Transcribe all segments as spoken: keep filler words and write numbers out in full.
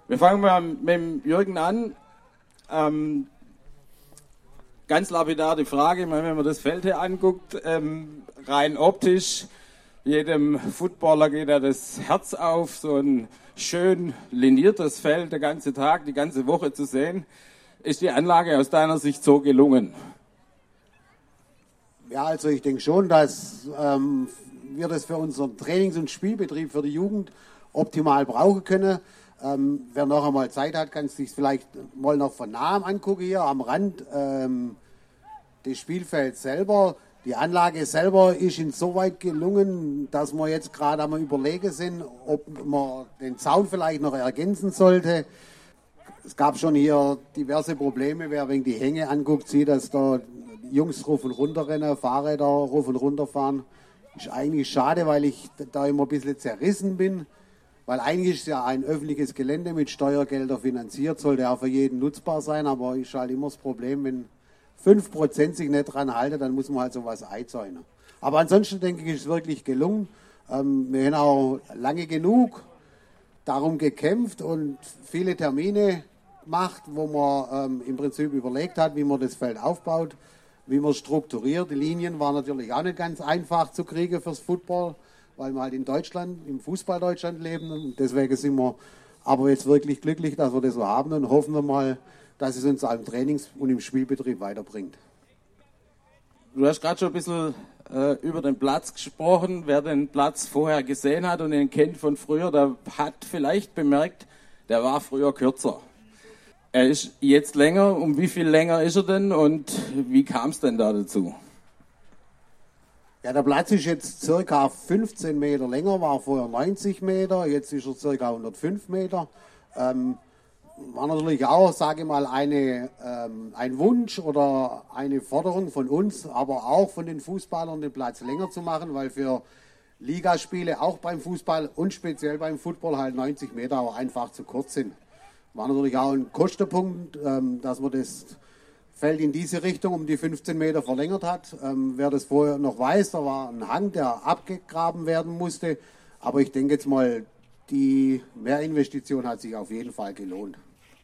Wir fangen mal mit dem Jürgen an. Ähm, ganz lapidar die Frage, ich meine, wenn man das Feld hier anguckt, ähm, rein optisch, jedem Footballer geht ja das Herz auf, so ein schön liniertes Feld, der ganze Tag, die ganze Woche zu sehen. Ist die Anlage aus deiner Sicht so gelungen? Ja, also ich denke schon, dass ähm, wir das für unseren Trainings- und Spielbetrieb für die Jugend optimal brauchen können. Ähm, wer noch einmal Zeit hat, kann es sich vielleicht mal noch von nahem angucken hier am Rand ähm, des Spielfelds selber. Die Anlage selber ist insoweit gelungen, dass wir jetzt gerade am Überlegen sind, ob man den Zaun vielleicht noch ergänzen sollte. Es gab schon hier diverse Probleme. Wer wegen die Hänge anguckt, sieht, dass da Jungs rauf und runter rennen, Fahrräder rauf und runter fahren. Ist eigentlich schade, weil ich da immer ein bisschen zerrissen bin. Weil eigentlich ist es ja ein öffentliches Gelände mit Steuergeldern finanziert, sollte auch für jeden nutzbar sein. Aber ist halt immer das Problem, wenn fünf Prozent sich nicht dran halten, dann muss man halt sowas einzäunen. Aber ansonsten denke ich, ist es wirklich gelungen. Ähm, wir haben auch lange genug darum gekämpft und viele Termine gemacht, wo man ähm, im Prinzip überlegt hat, wie man das Feld aufbaut, wie man strukturiert. Die Linien waren natürlich auch nicht ganz einfach zu kriegen fürs Football, weil wir halt in Deutschland, im Fußball Deutschland leben. Und deswegen sind wir aber jetzt wirklich glücklich, dass wir das so haben und hoffen wir mal, dass es uns auch im Trainings- und im Spielbetrieb weiterbringt. Du hast gerade schon ein bisschen äh, über den Platz gesprochen. Wer den Platz vorher gesehen hat und ihn kennt von früher, der hat vielleicht bemerkt, der war früher kürzer. Er ist jetzt länger. Um wie viel länger ist er denn und wie kam es denn da dazu? Ja, der Platz ist jetzt circa fünfzehn Meter länger, war vorher neunzig Meter, jetzt ist er circa hundertfünf Meter. Ähm, war natürlich auch, sage ich mal, eine, ähm, ein Wunsch oder eine Forderung von uns, aber auch von den Fußballern, den Platz länger zu machen, weil für Ligaspiele auch beim Fußball und speziell beim Football halt neunzig Meter auch einfach zu kurz sind. War natürlich auch ein Kostenpunkt, ähm, dass man das Feld in diese Richtung um die fünfzehn Meter verlängert hat. Ähm, wer das vorher noch weiß, da war ein Hang, der abgegraben werden musste. Aber ich denke jetzt mal, die Mehrinvestition hat sich auf jeden Fall gelohnt.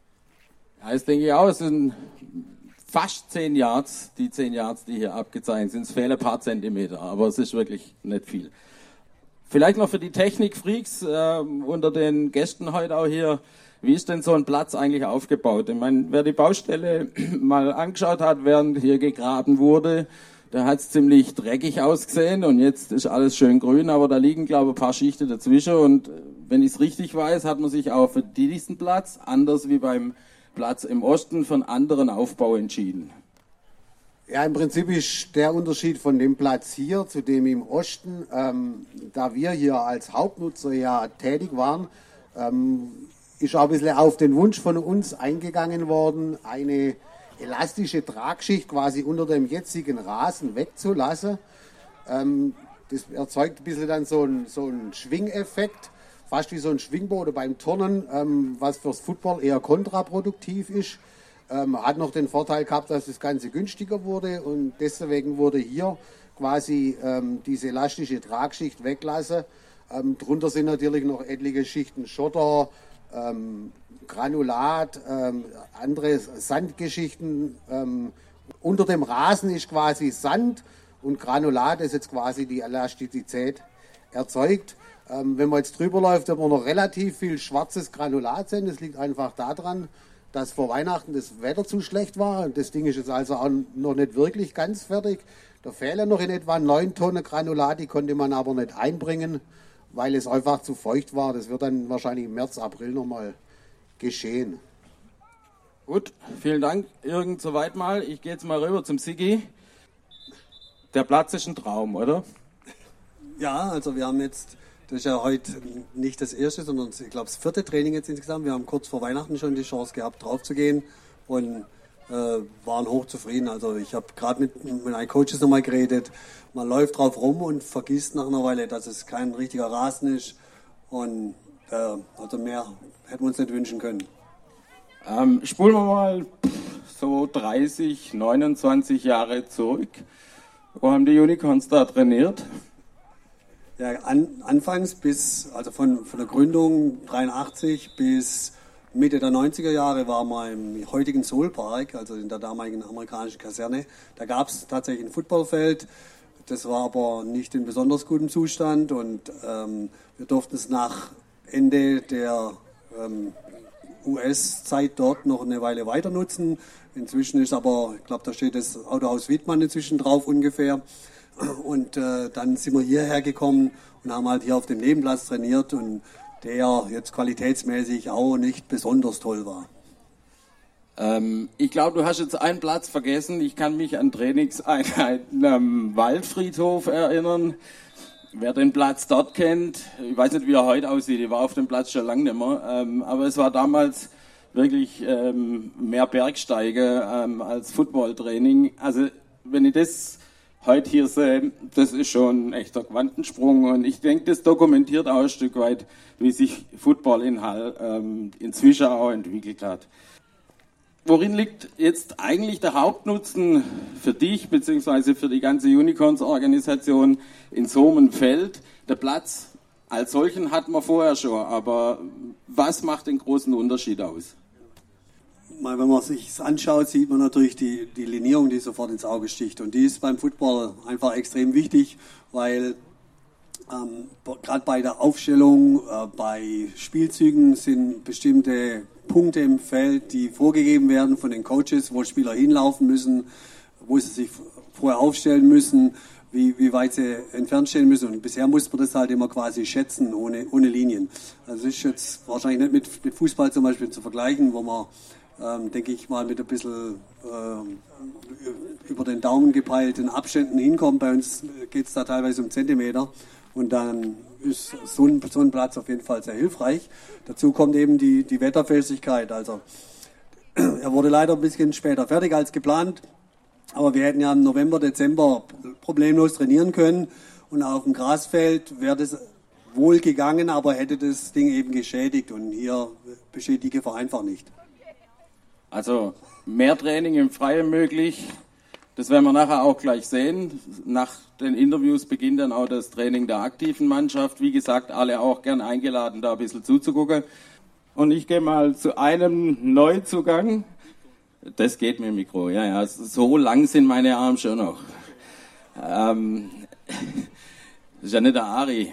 Ja, das denke ich auch. Es sind fast zehn Yards, die zehn Yards, die hier abgezeichnet sind. Es fehlen ein paar Zentimeter, aber es ist wirklich nicht viel. Vielleicht noch für die Technik-Freaks äh, unter den Gästen heute auch hier. Wie ist denn so ein Platz eigentlich aufgebaut? Ich meine, wer die Baustelle mal angeschaut hat, während hier gegraben wurde, da hat es ziemlich dreckig ausgesehen und jetzt ist alles schön grün, aber da liegen, glaube ich, ein paar Schichten dazwischen und wenn ich es richtig weiß, hat man sich auch für diesen Platz, anders wie beim Platz im Osten, für einen anderen Aufbau entschieden. Ja, im Prinzip ist der Unterschied von dem Platz hier zu dem im Osten, ähm, da wir hier als Hauptnutzer ja tätig waren, ähm, ist auch ein bisschen auf den Wunsch von uns eingegangen worden, eine elastische Tragschicht quasi unter dem jetzigen Rasen wegzulassen. Ähm, das erzeugt ein bisschen dann so einen so einen Schwingeffekt, fast wie so ein Schwingboden beim Turnen, ähm, was fürs Football eher kontraproduktiv ist. Ähm, hat noch den Vorteil gehabt, dass das Ganze günstiger wurde und deswegen wurde hier quasi ähm, diese elastische Tragschicht weglassen. Ähm, drunter sind natürlich noch etliche Schichten Schotter, ähm, Granulat, ähm, andere Sandgeschichten. Ähm, unter dem Rasen ist quasi Sand und Granulat, das jetzt quasi die Elastizität erzeugt. Ähm, wenn man jetzt drüber läuft, hat man noch relativ viel schwarzes Granulat sehen. Das liegt einfach daran, dass vor Weihnachten das Wetter zu schlecht war. Das Ding ist jetzt also auch noch nicht wirklich ganz fertig. Da fehlen noch in etwa neun Tonnen Granulat, die konnte man aber nicht einbringen, weil es einfach zu feucht war. Das wird dann wahrscheinlich im März, April nochmal geschehen. Gut, vielen Dank, Jürgen, soweit mal. Ich gehe jetzt mal rüber zum Sigi. Der Platz ist ein Traum, oder? Ja, also wir haben jetzt, das ist ja heute nicht das erste, sondern ich glaube das vierte Training jetzt insgesamt. Wir haben kurz vor Weihnachten schon die Chance gehabt, drauf zu gehen und äh, waren hochzufrieden. Also ich habe gerade mit, mit meinen Coaches nochmal geredet. Man läuft drauf rum und vergisst nach einer Weile, dass es kein richtiger Rasen ist. Und äh, also mehr hätten wir uns nicht wünschen können. Ähm, spulen wir mal so dreißig, neunundzwanzig Jahre zurück. Wo haben die Unicorns da trainiert? Ja, an, anfangs bis, also von, von der Gründung dreiundachtzig bis Mitte der neunziger Jahre waren wir im heutigen Seoul Park, also in der damaligen amerikanischen Kaserne. Da gab es tatsächlich ein Footballfeld. Das war aber nicht in besonders gutem Zustand und ähm, wir durften es nach Ende der ähm, U S-Zeit dort noch eine Weile weiter nutzen. Inzwischen ist aber, ich glaube, da steht das Autohaus Wittmann inzwischen drauf ungefähr. Und äh, dann sind wir hierher gekommen und haben halt hier auf dem Nebenplatz trainiert und der jetzt qualitätsmäßig auch nicht besonders toll war. Ähm, ich glaube, du hast jetzt einen Platz vergessen. Ich kann mich an Trainingseinheiten am Waldfriedhof erinnern. Wer den Platz dort kennt, ich weiß nicht, wie er heute aussieht, ich war auf dem Platz schon lange nicht mehr, ähm, aber es war damals wirklich ähm, mehr Bergsteiger ähm, als Footballtraining. Also wenn ich das heute hier sehe, das ist schon ein echter Quantensprung und ich denke, das dokumentiert auch ein Stück weit, wie sich Football in Hall ähm, inzwischen auch entwickelt hat. Worin liegt jetzt eigentlich der Hauptnutzen für dich bzw. für die ganze Unicorns-Organisation in so einem Feld? Der Platz als solchen hatten wir vorher schon, aber was macht den großen Unterschied aus? Mal, wenn man sich es anschaut, sieht man natürlich die, die Linierung, die sofort ins Auge sticht. Und die ist beim Football einfach extrem wichtig, weil ähm, gerade bei der Aufstellung, äh, bei Spielzügen sind bestimmte Punkte im Feld, die vorgegeben werden von den Coaches, wo Spieler hinlaufen müssen, wo sie sich vorher aufstellen müssen, wie, wie weit sie entfernt stehen müssen. Und bisher muss man das halt immer quasi schätzen, ohne, ohne Linien. Also das ist jetzt wahrscheinlich nicht mit, mit Fußball zum Beispiel zu vergleichen, wo man, ähm, denke ich mal, mit ein bisschen ähm, über den Daumen gepeilten Abständen hinkommt. Bei uns geht es da teilweise um Zentimeter. Und dann ist so ein, so ein Platz auf jeden Fall sehr hilfreich. Dazu kommt eben die, die Wetterfestigkeit. Also er wurde leider ein bisschen später fertig als geplant, aber wir hätten ja im November, Dezember problemlos trainieren können und auf dem Grasfeld wäre das wohl gegangen, aber hätte das Ding eben geschädigt und hier besteht die Gefahr einfach nicht. Also mehr Training im Freien möglich. Das werden wir nachher auch gleich sehen. Nach den Interviews beginnt dann auch das Training der aktiven Mannschaft. Wie gesagt, alle auch gern eingeladen, da ein bisschen zuzugucken. Und ich gehe mal zu einem Neuzugang. Das geht mit dem Mikro, ja, ja. So lang sind meine Arme schon noch. Ähm, das ist ja nicht der Ari.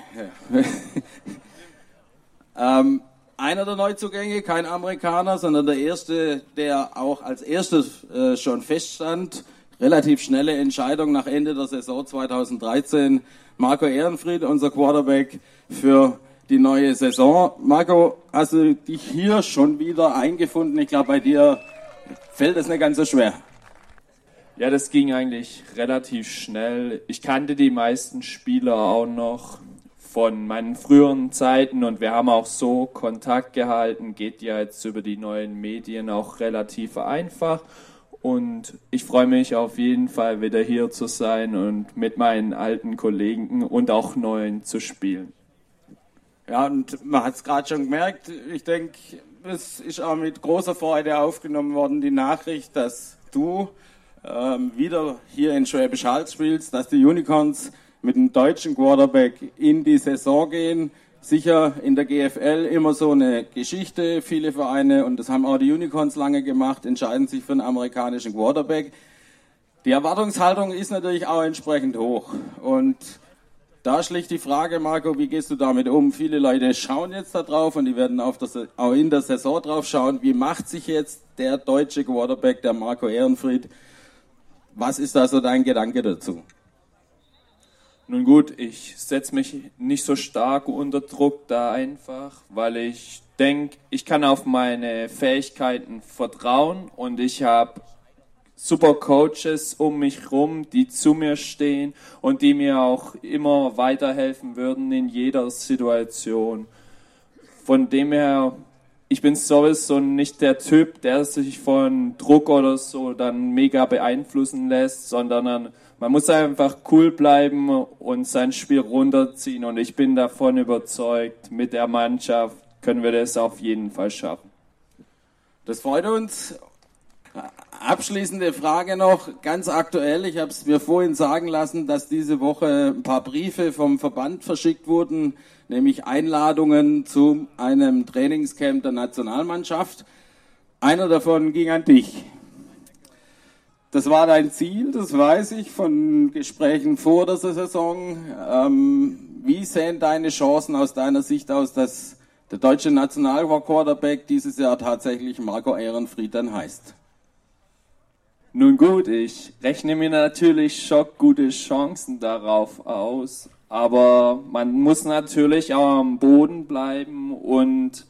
ähm, Einer der Neuzugänge, kein Amerikaner, sondern der erste, der auch als erstes äh, schon feststand. Relativ schnelle Entscheidung nach Ende der Saison zweitausenddreizehn. Marco Ehrenfried, unser Quarterback für die neue Saison. Marco, hast du dich hier schon wieder eingefunden? Ich glaube, bei dir fällt es nicht ganz so schwer. Ja, das ging eigentlich relativ schnell. Ich kannte die meisten Spieler auch noch von meinen früheren Zeiten und wir haben auch so Kontakt gehalten. Geht ja jetzt über die neuen Medien auch relativ einfach. Und ich freue mich auf jeden Fall wieder hier zu sein und mit meinen alten Kollegen und auch neuen zu spielen. Ja, und man hat es gerade schon gemerkt, ich denke, es ist auch mit großer Freude aufgenommen worden, die Nachricht, dass du ähm, wieder hier in Schwäbisch Hall spielst, dass die Unicorns mit einem deutschen Quarterback in die Saison gehen. Sicher in der G F L immer so eine Geschichte, viele Vereine, und das haben auch die Unicorns lange gemacht, entscheiden sich für einen amerikanischen Quarterback. Die Erwartungshaltung ist natürlich auch entsprechend hoch. Und da schlicht die Frage, Marco, wie gehst du damit um? Viele Leute schauen jetzt da drauf und die werden auf das, auch in der Saison drauf schauen. Wie macht sich jetzt der deutsche Quarterback, der Marco Ehrenfried? Was ist da so dein Gedanke dazu? Nun gut, ich setze mich nicht so stark unter Druck da einfach, weil ich denke, ich kann auf meine Fähigkeiten vertrauen und ich habe super Coaches um mich rum, die zu mir stehen und die mir auch immer weiterhelfen würden in jeder Situation. Von dem her, ich bin sowieso nicht der Typ, der sich von Druck oder so dann mega beeinflussen lässt, sondern man muss einfach cool bleiben und sein Spiel runterziehen. Und ich bin davon überzeugt, mit der Mannschaft können wir das auf jeden Fall schaffen. Das freut uns. Abschließende Frage noch, ganz aktuell. Ich habe es mir vorhin sagen lassen, dass diese Woche ein paar Briefe vom Verband verschickt wurden, nämlich Einladungen zu einem Trainingscamp der Nationalmannschaft. Einer davon ging an dich. Das war dein Ziel, das weiß ich von Gesprächen vor der Saison. Ähm, wie sehen deine Chancen aus deiner Sicht aus, dass der deutsche Nationalquarterback dieses Jahr tatsächlich Marco Ehrenfried dann heißt? Nun gut, ich rechne mir natürlich schon gute Chancen darauf aus, aber man muss natürlich auch am Boden bleiben und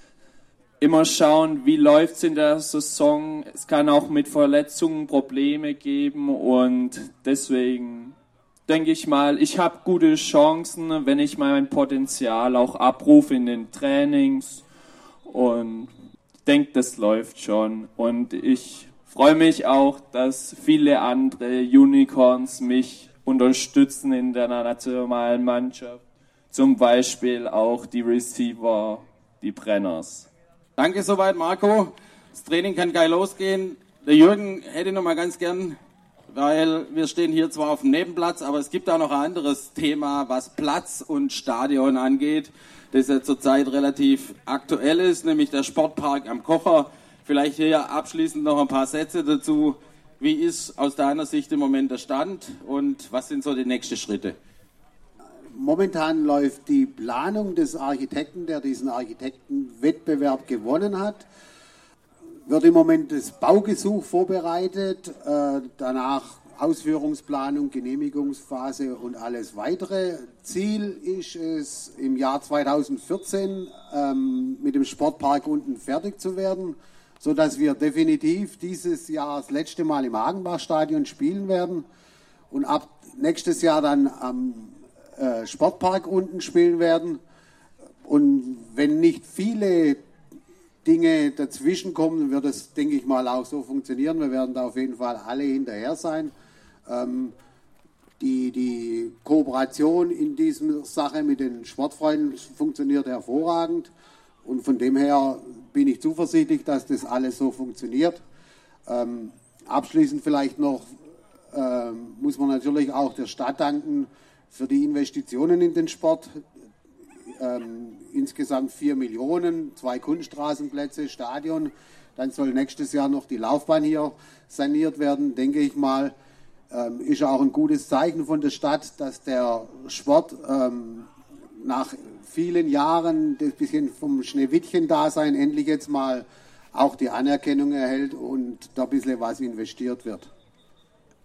immer schauen, wie läuft es in der Saison. Es kann auch mit Verletzungen Probleme geben und deswegen denke ich mal, ich habe gute Chancen, wenn ich mein Potenzial auch abrufe in den Trainings und denke, das läuft schon und ich freue mich auch, dass viele andere Unicorns mich unterstützen in der nationalen Mannschaft, zum Beispiel auch die Receiver, die Brenners. Danke soweit, Marco. Das Training kann gleich losgehen. Der Jürgen hätte noch mal ganz gern, weil wir stehen hier zwar auf dem Nebenplatz, aber es gibt auch noch ein anderes Thema, was Platz und Stadion angeht, das ja zurzeit relativ aktuell ist, nämlich der Sportpark am Kocher. Vielleicht hier abschließend noch ein paar Sätze dazu. Wie ist aus deiner Sicht im Moment der Stand und was sind so die nächsten Schritte? Momentan läuft die Planung des Architekten, der diesen Architektenwettbewerb gewonnen hat. Wird im Moment das Baugesuch vorbereitet, äh, danach Ausführungsplanung, Genehmigungsphase und alles weitere. Ziel ist es, im Jahr zweitausendvierzehn ähm, mit dem Sportpark unten fertig zu werden, sodass wir definitiv dieses Jahr das letzte Mal im Hagenbach-Stadion spielen werden und ab nächstes Jahr dann am äh, Sportpark unten spielen werden. Und wenn nicht viele Dinge dazwischen kommen, wird es, denke ich mal, auch so funktionieren. Wir werden da auf jeden Fall alle hinterher sein. Ähm, die, die Kooperation in dieser Sache mit den Sportfreunden funktioniert hervorragend. Und von dem her bin ich zuversichtlich, dass das alles so funktioniert. Ähm, abschließend vielleicht noch, ähm, muss man natürlich auch der Stadt danken für die Investitionen in den Sport. Ähm, insgesamt vier Millionen, zwei Kunststraßenplätze, Stadion. Dann soll nächstes Jahr noch die Laufbahn hier saniert werden, denke ich mal. Ähm, ist auch ein gutes Zeichen von der Stadt, dass der Sport ähm, nach vielen Jahren das bisschen vom Schneewittchen-Dasein endlich jetzt mal auch die Anerkennung erhält und da ein bisschen was investiert wird.